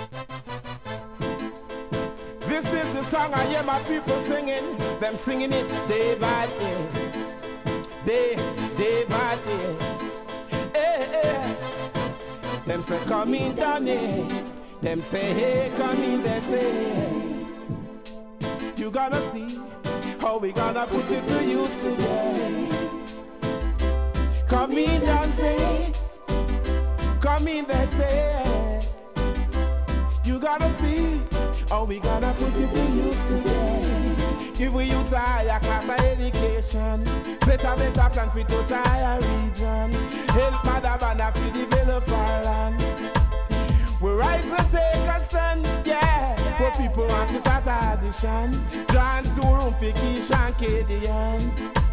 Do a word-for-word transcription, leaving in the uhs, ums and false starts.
This is the song I hear my people singing. Them singing it day by day. Day, day by day. Hey, hey. Them say come in Danny. Them say hey come in, they say you gonna see how we gonna put it to use today. Come in and say, come in, they say you gonna see how we gonna put it to use today. Give we youth a higher class of education, set a better plan for touch higher region, help mother band to develop our land. We rise and take a stand, yeah. But people want to start a audition, John two room for Keisha and Kadian.